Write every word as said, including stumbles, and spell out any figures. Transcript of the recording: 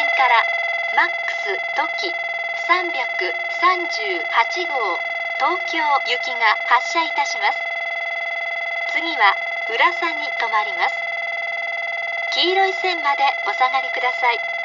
からマックス時さんびゃくさんじゅうはち号東京行きが発車いたします。次は浦佐に停まります。黄色い線までお下がりください。